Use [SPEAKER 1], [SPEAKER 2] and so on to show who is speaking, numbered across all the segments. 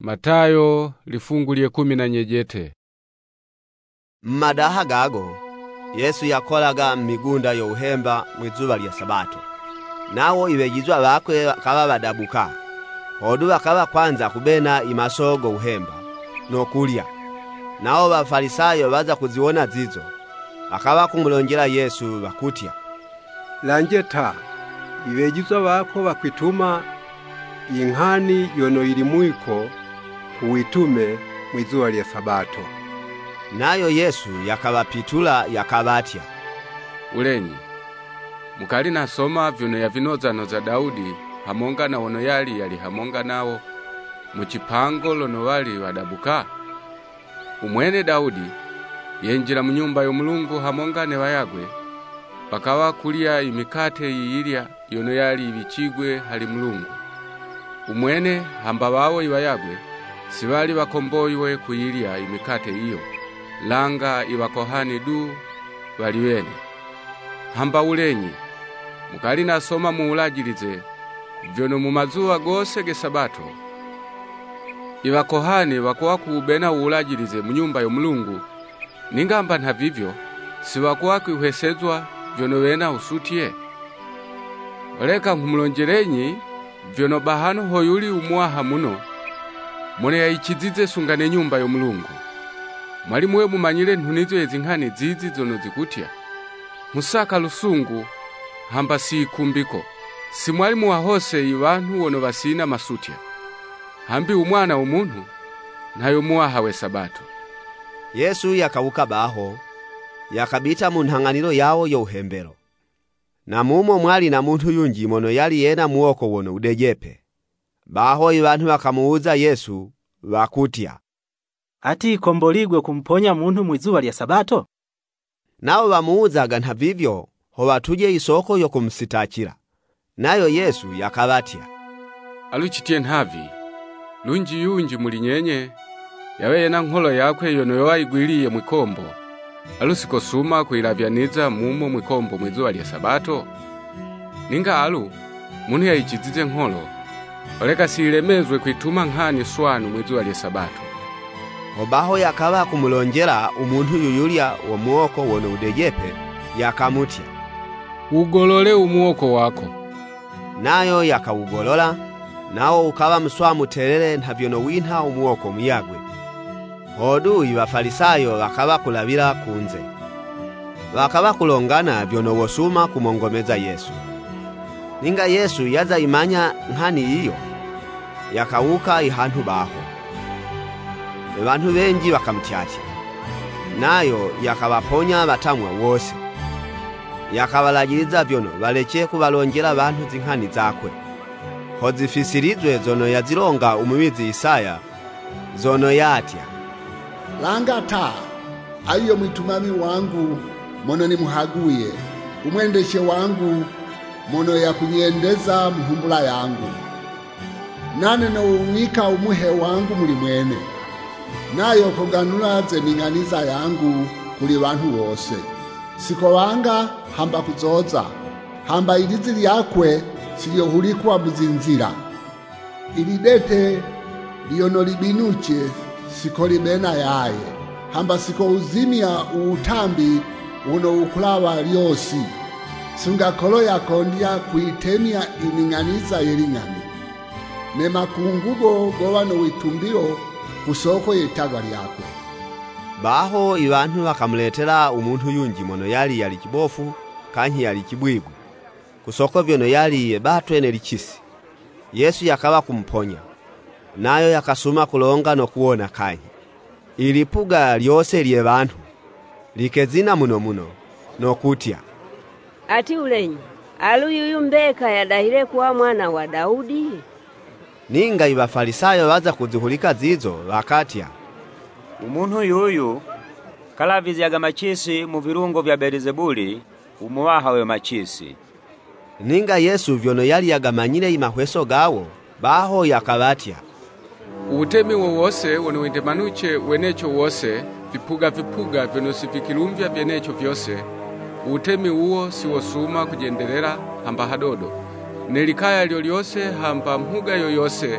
[SPEAKER 1] Matayo lifungu lye 10.
[SPEAKER 2] Mmadaha gago Yesu yakolaga mmigunda y'uhemba mwizuba lya Sabato. Nawo ibejizwa bakwe bakaba badabuka. Hodu bakaba kwanza kubena imasogo uhemba no kulya. Nawo bafarisayo baza kuziona zizo. Akaba kumulongera Yesu bakutya,
[SPEAKER 3] Lanjeta ibejizwa bako bakwituma inkhani yono iri mwiko kuwitume mwizuba lya Sabato.
[SPEAKER 2] Nayo Yesu yakabapitula yakabatya,
[SPEAKER 1] Ulenyi mukali nasoma vyono yavinozanoza Daudi hamonga na wono yali hamonga nawo muchipango lono wali wadabuka. Umwene Daudi yenjira mu nyumba yo Mulungu hamonga ne bayagwe bakawa kulia imikate yiyirya yono yali ibichigwe hali Mulungu. Umwene hamba bawo ibayagwe sibali bakomboyiwe kuyirya imikate iyo, langa ibakohani du baliwene. Hamba ulenyi mukali nasoma muulagirize vyono mu mazuwa gose ge Sabato ibakohani bakuwa kubena uulagirize mu nyumba yo Mulungu, ningamba nta vivyo sibakuwa kwihwesezwa vyono wena usutiye. Oleka nkumulonjerenyi vyono bahano hoyuli umuaha muno mone yayichizize sungane nyumba yo Mulungu. Mwali muwe mumanyire ntunizo ezinkhani zizi zono zikutya, musaka lusungu hamba sikumbiko. Simwali muwahose ibantu wono basina masutya. Hambi umwana w'umuntu ntayo muwahawe Sabato.
[SPEAKER 2] Yesu yakawuka baho yakabita mu nthanganiro yawo y'uhembero. Na mumo mwali na muntu yunji mono yali yena muoko wono udejepe. Baho ibantu bakamuuza Yesu bakutya,
[SPEAKER 4] ati komboligwe kumponya muntu mwizuba lya Sabato?
[SPEAKER 2] Nawo bamuuzaga nta vivyo ho batuje isoko yo kumsitakira. Nayo Yesu yakabatya,
[SPEAKER 1] aluchitie nhavi lunji yunji mulinyenye yawe yena nkolo yakwe yono yawayigwiliye mwikombo alusikosuma kuilavyaniza mumo mwikombo mwizuba lya Sabato. Ninga alu muntu yayichizize nkolo oleka silemezwe kwituma nkhani swanu mwizuba lya Sabato.
[SPEAKER 2] Obaho yakaba kumulonjera umuntu yuyulya wa muoko wono udejepe yakamutya,
[SPEAKER 1] ugolole umuoko wako.
[SPEAKER 2] Nayo yakawugolola, nawo ukaba mswamu terere ntavyono winha umuoko muyagwe. Hodu ibafarisayo bakaba kulabira kunze. Bakaba kulongana vyono wosuma kumongomeza Yesu. Ninga Yesu yaza imanya nkhani iyo yakawuka ihantu baho. Abantu benji bakamtyatya. Nayo yakabaponya batamwa wose. Yakabalagiriza vyono baleke kubalongera abantu zinkhani zakwe. Hozifisirizwe zono yazironga umubizi Isaya zono yatya,
[SPEAKER 5] Langata ayo mwitumami wangu mono ni muhaguye, umwendeshe wangu mono ya kunyendeza muhumbula yangu. Nane no umwika umuhe wangu muli mwene, nayo koganula zeninganiza yangu kuli bantu bose. Siko wanga hamba kuzoza, hamba ilizi lyakwe siliyohulikwa muzinzira. Ilidete liyono libinuche siko libena yaye, hamba siko uzimia uutambi uno ukulawa lyosi. Sunga kolo yakondya kuitemia ininganiza yelingani. Nema kungugo gowano witumbiro kusoko yetagwa lyakwe.
[SPEAKER 2] Baho ibantu bakamuletera umuntu yunji mono yali kibofu kanyi yali kibwibwe. Kusoko vyono yali batwene lichisi. Yesu yakaba kumponya. Nayo yakasuma kulonga no kuona kanyi. Ilipuga lyose lye bantu likezina muno no kutya,
[SPEAKER 6] ati ulenyi aluyuyu mbeka yadahire kuwa mwana wa Daudi.
[SPEAKER 2] Ninga ibafarisayo baza kuzihulika zizo bakatya,
[SPEAKER 4] umuntu yuyu kalavizyaga machisi mu virungo vya Belizebuli umuwahawe machisi.
[SPEAKER 2] Ninga Yesu vyono yali yagamanyire imahweso gawo baho yakabatya,
[SPEAKER 1] Utemi wose wono wendemanuche wenecho wose vipuga vyono sifikilumvya vyenecho vyose. Utemi uwo siwosuma kujendelera hamba hadodo. Nelikaya lyose hamba mhuga yoyose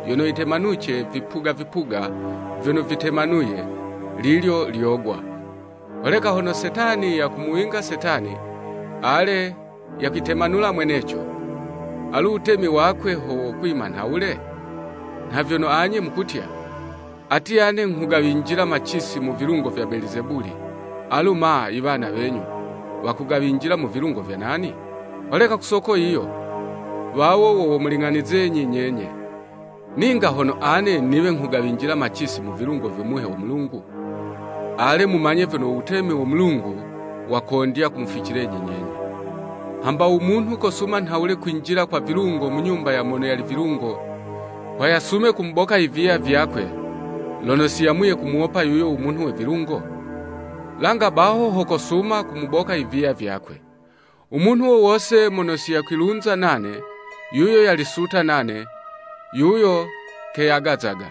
[SPEAKER 1] yono itemanuche vipuga vyono vitemanuye lilyo liogwa. Oleka hono Setani ya kumuinga Setani, ale yakitemanula mwenecho, alu utemi wakwe ho kwima nhaule. Nhavyono anye mkutya, ati ane nkugawinjira machisi mu virungo vya Belizebuli, alu maa ibana wenyu, wakugawinjira mu virungo vya nani? Oleka kusoko iyo, wawo wowo mulinganize nyenye. Ninga hono ane niwe nkugawinjira machisi mu virungo vyomuhe wa Mulungu, ale mumanye vyono utemi wa Mulungu wakondya kumfikire nyenye. Hamba umuntu kosuma nhaule kuinjira kwa virungo mu nyumba ya mono yali virungo, wayasume kumboka ivia vyakwe, lono siyamuye kumuopa yuyo umuntu we virungo. Langa baho hokosuma kumuboka ivia vyakwe. Umuntu wo wose mono siyakwilunza nane, yuyo yalisuta nane, yuyo keyagazaga.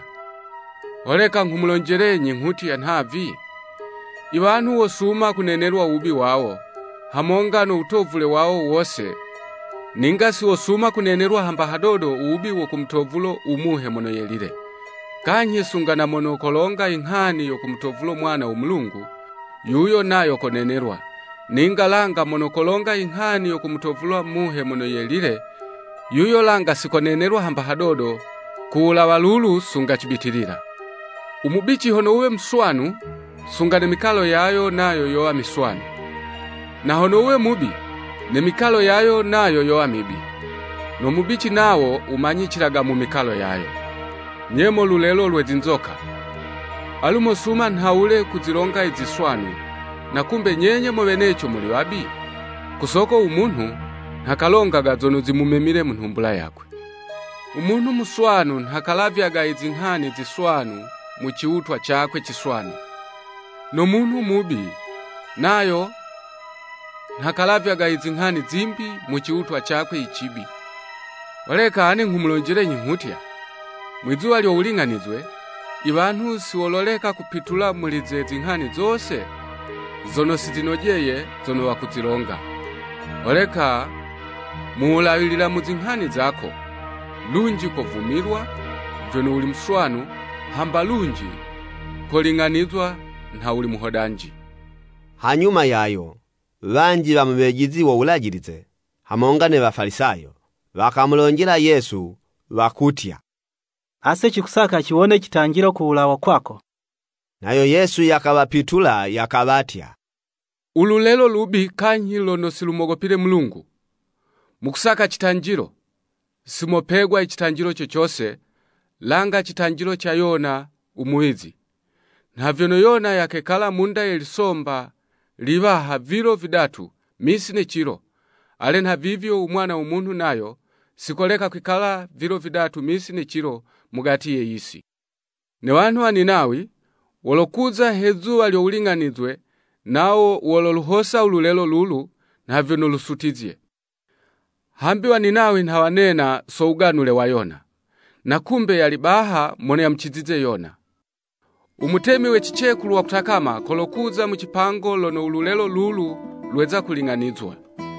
[SPEAKER 1] Oleka nkumulonjerenyi nkuti ya nhavi, ibantu wosuma kunenerwa ubi wawo, hamonga no utovule wawo wose, ninga si wosuma kunenerwa hamba hadodo ubi wo kumtovulo umuhe mono yelire. Kanye sungana mono kolonga inghani yo kumtovulo mwana wa Mulungu, yuyo nayo konenerwa. Ninga langa mono kolonga inghani yo kumtovulo muhe mono yelire, yuyo langa sikonenerwa hamba hadodo, kuula walulu sunga chibitirira. Umubichi hono uwe mswanu, sungane mikalo yayo nayo yoa miswanu. Na hono uwe mubi, ne mikalo yayo nayo yoa mibi. No mubichi nawo umanyichiraga mu mikalo yayo. Nyemo lulelo lwezinzoka. Alumo suma nhaule kuzironga iziswanu, na kumbe nyenye mwenecho muli wabi. Kusoko umuntu, nhakalongaga zono zimumemire mu nhumbula yakwe. Umuntu muswanu nhakalavyaga izinghani ziswanu mu chiutwa chakwe chiswanu. No muntu mubi, nayo nhakalavyaga izinghani zimbi mu chiutwa chakwe ichibi. Oleka ane nkumulonjerenyi nkutya, mwizuwa lyo ulinganizwe, ibantu siwololeka kupitula mulize zinghani zose, zono sizinojeye zono wakuzironga. Oleka muulawilila mu zinghani zako, lunji kovumirwa, vyono uli mswanu, hamba lunji kolinganizwa nha uli muhodanji.
[SPEAKER 2] Hanyuma yayo, banji bamubegizi wo ulagirize, hamonga ne bafarisayo, bakamulonjera Yesu, bakutya,
[SPEAKER 4] ase chikusaka chiwone chitangira kuulawa kwako.
[SPEAKER 2] Nayo Yesu yakabapitula yakabatya,
[SPEAKER 1] ululelo lubi kanyi lono silumogopire Mulungu. Mukusaka chitanjiro, simopegwa ichitanjiro chochose, langa chitanjiro cha Yona umuizi. Na vyono Yona yakekala munda yelisomba, livaha viro vidatu, misi ne chiro. Ale na vivyo umwana umuntu nayo, sikoleka kwikala viro vidatu misi ne chiro mugati ye isi. Ne wantu wa Ninawi, wolokuza hezuwa lyo ulinganizwe, nao wololuhosa ululelo lulu, na vyono lusutizie. Hambi wa Ninawi nhawanena souganule wa Yona, na kumbe yalibaha mone ya mchizize Yona. Umutemi we chichekulu wa kutakama kolokuza mu chipango lono ululelo lulu lweza kulinganizwa.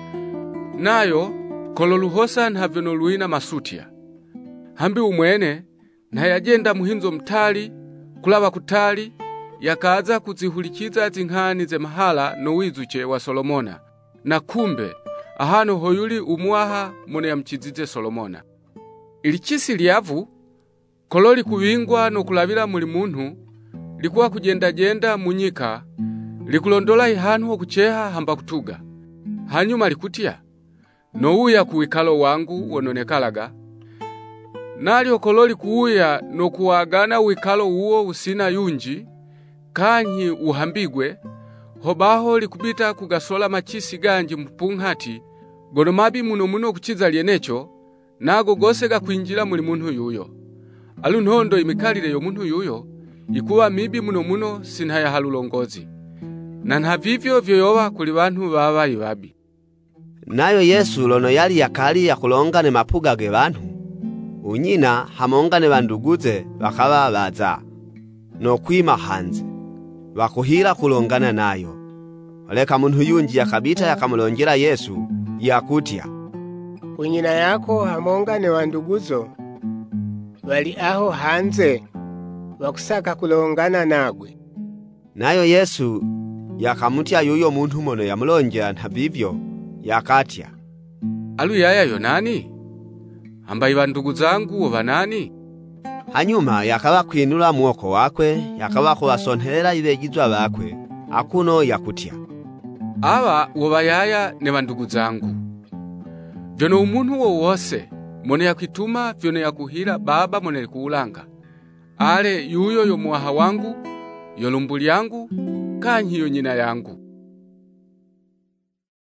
[SPEAKER 1] Nayo kololuhosa nhavyono luina masutia. Hambi umwene na yajenda muhinzo mtali, kulaba kutali, yakaza kuzihulikiza zinghani ze mahala no wizuche wa Solomona. Na kumbe ahano hoyuli umuaha mone ya mchizize Solomona. Ilichisi liavu, kololi kuwingwa no kulavila muli muntu, likuwa kujenda munyika, likulondola ihanu ho kucheha hamba kutuga. Hanyuma likutia, no uya kuwikalo wangu wononekalaga. Nali okololi kuuya no kuwagana uwikalo uwo usina yunji, kanyi uhambigwe, hobaho likubita kugasola machisi ganji mpunghati, gonomabi muno kuchiza lienecho, nago gosega kuinjila muli muntu yuyo. Alu nhondo imikalile yo muntu yuyo, ikuwa mibi muno sinhaya halulongozi. Na nhavivyo vyoyowa kuli bantu baba ibabi.
[SPEAKER 2] Nayo Yesu lono yali yakali yakulonga ne mapuga ge bantu, unyina hamonga ne banduguze bakaba baza, no kwima hanze, bakuhira kulongana nayo. Oleka muntu yunji yakabita yakamulonjera Yesu, yakutya,
[SPEAKER 7] unyina yako hamonga ne wanduguzo, wali aho hanze wakusaka kulongana nagwe.
[SPEAKER 2] Nayo Yesu yakamutya yuyo muntu mono yamulonjera nhavivyo, yakatya,
[SPEAKER 1] Alu yayayo nani? Ambai bandugu zangu banani?
[SPEAKER 2] Hanyuma yakaba kwinula muoko wakwe, yakaba kuwasonherera ibegizwa bakwe, akuno yakutya,
[SPEAKER 1] Aba wobayaya ne bandugu zangu. Vyono umuntu wose mone yakwituma vyono yakuhira baba mone kuulanga. Ale yuyo yo muaha wangu, yo lumbuli yangu, kanyi yo nyina yangu.